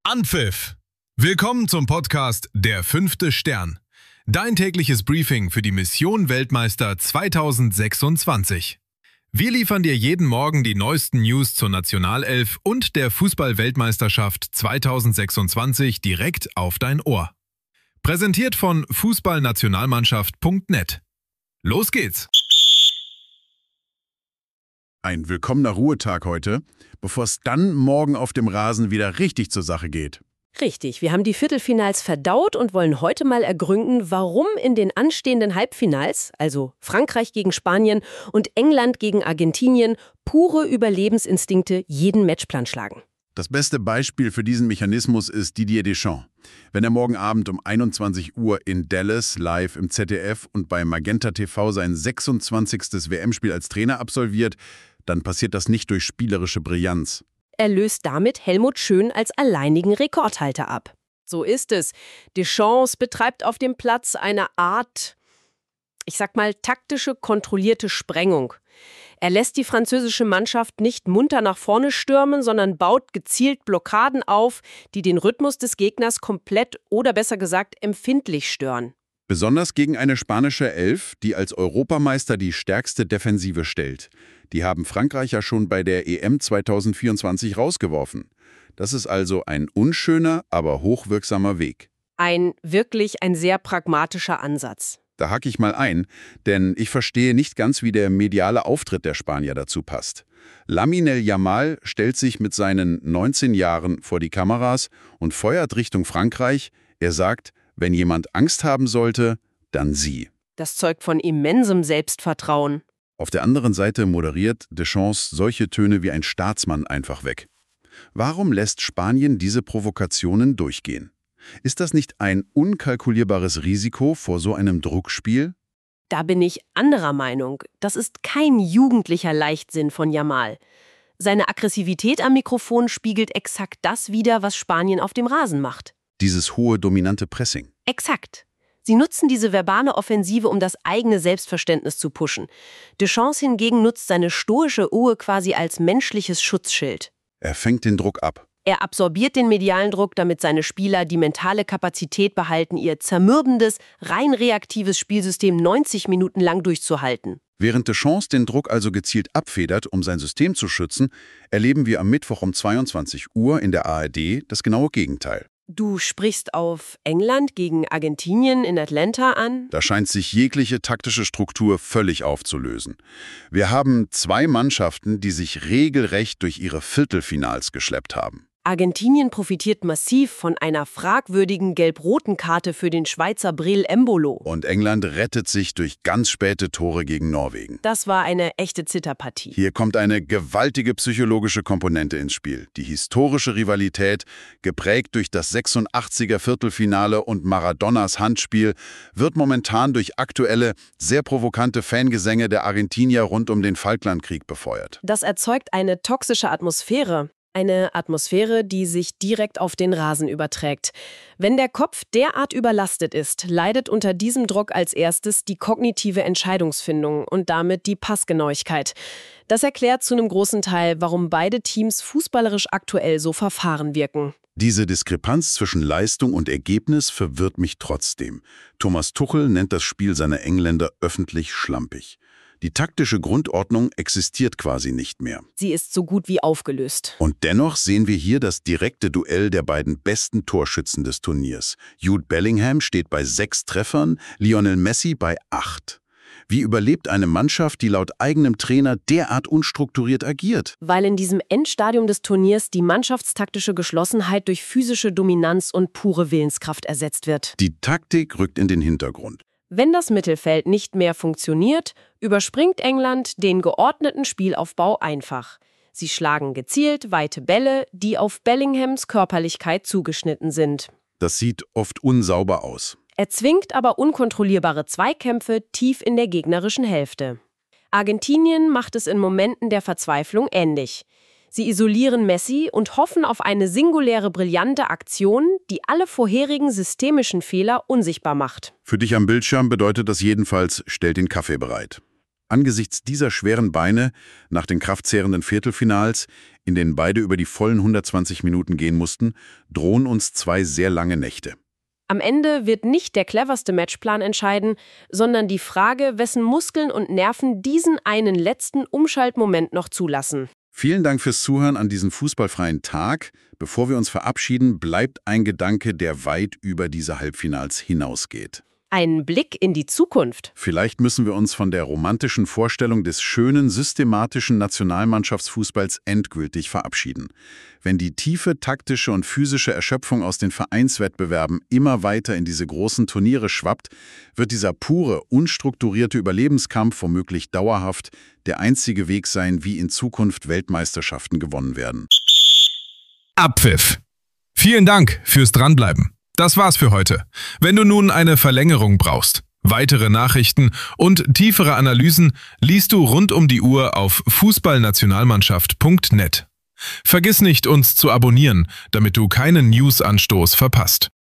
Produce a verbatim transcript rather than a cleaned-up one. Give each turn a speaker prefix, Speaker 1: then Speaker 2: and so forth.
Speaker 1: Anpfiff! Willkommen zum Podcast Der fünfte Stern. Dein tägliches Briefing für die Mission Weltmeister zweitausendsechsundzwanzig. Wir liefern dir jeden Morgen die neuesten News zur Nationalelf und der Fußball-Weltmeisterschaft zweitausendsechsundzwanzig direkt auf dein Ohr. Präsentiert von fußballnationalmannschaft punkt net. Los geht's!
Speaker 2: Ein willkommener Ruhetag heute, bevor es dann morgen auf dem Rasen wieder richtig zur Sache geht.
Speaker 3: Richtig, wir haben die Viertelfinals verdaut und wollen heute mal ergründen, warum in den anstehenden Halbfinals, also Frankreich gegen Spanien und England gegen Argentinien, pure Überlebensinstinkte jeden Matchplan schlagen.
Speaker 2: Das beste Beispiel für diesen Mechanismus ist Didier Deschamps. Wenn er morgen Abend um einundzwanzig Uhr in Dallas live im Z D F und bei Magenta T V sein sechsundzwanzigstes W M-Spiel als Trainer absolviert, dann passiert das nicht durch spielerische Brillanz.
Speaker 3: Er löst damit Helmut Schön als alleinigen Rekordhalter ab. So ist es. Deschamps betreibt auf dem Platz eine Art, ich sag mal, taktische, kontrollierte Sprengung. Er lässt die französische Mannschaft nicht munter nach vorne stürmen, sondern baut gezielt Blockaden auf, die den Rhythmus des Gegners komplett oder besser gesagt empfindlich stören.
Speaker 2: Besonders gegen eine spanische Elf, die als Europameister die stärkste Defensive stellt. Die haben Frankreich ja schon bei der E M zweitausendvierundzwanzig rausgeworfen. Das ist also ein unschöner, aber hochwirksamer Weg.
Speaker 3: Ein wirklich ein sehr pragmatischer Ansatz.
Speaker 2: Da hake ich mal ein, denn ich verstehe nicht ganz, wie der mediale Auftritt der Spanier dazu passt. Lamine Yamal stellt sich mit seinen neunzehn Jahren vor die Kameras und feuert Richtung Frankreich. Er sagt, wenn jemand Angst haben sollte, dann sie.
Speaker 3: Das zeugt von immensem Selbstvertrauen.
Speaker 2: Auf der anderen Seite moderiert Deschamps solche Töne wie ein Staatsmann einfach weg. Warum lässt Spanien diese Provokationen durchgehen? Ist das nicht ein unkalkulierbares Risiko vor so einem Druckspiel?
Speaker 3: Da bin ich anderer Meinung. Das ist kein jugendlicher Leichtsinn von Yamal. Seine Aggressivität am Mikrofon spiegelt exakt das wider, was Spanien auf dem Rasen macht.
Speaker 2: Dieses hohe, dominante Pressing.
Speaker 3: Exakt. Sie nutzen diese verbale Offensive, um das eigene Selbstverständnis zu pushen. Deschamps hingegen nutzt seine stoische Ruhe quasi als menschliches Schutzschild.
Speaker 2: Er fängt den Druck ab.
Speaker 3: Er absorbiert den medialen Druck, damit seine Spieler die mentale Kapazität behalten, ihr zermürbendes, rein reaktives Spielsystem neunzig Minuten lang durchzuhalten.
Speaker 2: Während Deschamps den Druck also gezielt abfedert, um sein System zu schützen, erleben wir am Mittwoch um zweiundzwanzig Uhr in der A R D das genaue Gegenteil.
Speaker 3: Du sprichst auf England gegen Argentinien in Atlanta an?
Speaker 2: Da scheint sich jegliche taktische Struktur völlig aufzulösen. Wir haben zwei Mannschaften, die sich regelrecht durch ihre Viertelfinals geschleppt haben.
Speaker 3: Argentinien profitiert massiv von einer fragwürdigen gelb-roten Karte für den Schweizer Breel Embolo.
Speaker 2: Und England rettet sich durch ganz späte Tore gegen Norwegen.
Speaker 3: Das war eine echte Zitterpartie.
Speaker 2: Hier kommt eine gewaltige psychologische Komponente ins Spiel. Die historische Rivalität, geprägt durch das sechsundachtziger Viertelfinale und Maradonas Handspiel, wird momentan durch aktuelle, sehr provokante Fangesänge der Argentinier rund um den Falklandkrieg befeuert.
Speaker 3: Das erzeugt eine toxische Atmosphäre. Eine Atmosphäre, die sich direkt auf den Rasen überträgt. Wenn der Kopf derart überlastet ist, leidet unter diesem Druck als erstes die kognitive Entscheidungsfindung und damit die Passgenauigkeit. Das erklärt zu einem großen Teil, warum beide Teams fußballerisch aktuell so verfahren wirken.
Speaker 2: Diese Diskrepanz zwischen Leistung und Ergebnis verwirrt mich trotzdem. Thomas Tuchel nennt das Spiel seiner Engländer öffentlich schlampig. Die taktische Grundordnung existiert quasi nicht mehr.
Speaker 3: Sie ist so gut wie aufgelöst.
Speaker 2: Und dennoch sehen wir hier das direkte Duell der beiden besten Torschützen des Turniers. Jude Bellingham steht bei sechs Treffern, Lionel Messi bei acht. Wie überlebt eine Mannschaft, die laut eigenem Trainer derart unstrukturiert agiert?
Speaker 3: Weil in diesem Endstadium des Turniers die mannschaftstaktische Geschlossenheit durch physische Dominanz und pure Willenskraft ersetzt wird.
Speaker 2: Die Taktik rückt in den Hintergrund.
Speaker 3: Wenn das Mittelfeld nicht mehr funktioniert, überspringt England den geordneten Spielaufbau einfach. Sie schlagen gezielt weite Bälle, die auf Bellinghams Körperlichkeit zugeschnitten sind.
Speaker 2: Das sieht oft unsauber aus.
Speaker 3: Er zwingt aber unkontrollierbare Zweikämpfe tief in der gegnerischen Hälfte. Argentinien macht es in Momenten der Verzweiflung ähnlich. Sie isolieren Messi und hoffen auf eine singuläre, brillante Aktion, die alle vorherigen systemischen Fehler unsichtbar macht.
Speaker 2: Für dich am Bildschirm bedeutet das jedenfalls, stell den Kaffee bereit. Angesichts dieser schweren Beine nach den kraftzehrenden Viertelfinals, in denen beide über die vollen hundertzwanzig Minuten gehen mussten, drohen uns zwei sehr lange Nächte.
Speaker 3: Am Ende wird nicht der cleverste Matchplan entscheiden, sondern die Frage, wessen Muskeln und Nerven diesen einen letzten Umschaltmoment noch zulassen.
Speaker 2: Vielen Dank fürs Zuhören an diesem fußballfreien Tag. Bevor wir uns verabschieden, bleibt ein Gedanke, der weit über diese Halbfinals hinausgeht.
Speaker 3: Ein Blick in die Zukunft.
Speaker 2: Vielleicht müssen wir uns von der romantischen Vorstellung des schönen, systematischen Nationalmannschaftsfußballs endgültig verabschieden. Wenn die tiefe taktische und physische Erschöpfung aus den Vereinswettbewerben immer weiter in diese großen Turniere schwappt, wird dieser pure, unstrukturierte Überlebenskampf womöglich dauerhaft der einzige Weg sein, wie in Zukunft Weltmeisterschaften gewonnen werden.
Speaker 1: Abpfiff. Vielen Dank fürs Dranbleiben. Das war's für heute. Wenn du nun eine Verlängerung brauchst, weitere Nachrichten und tiefere Analysen liest du rund um die Uhr auf fußballnationalmannschaft punkt net. Vergiss nicht, uns zu abonnieren, damit du keinen News-Anstoß verpasst.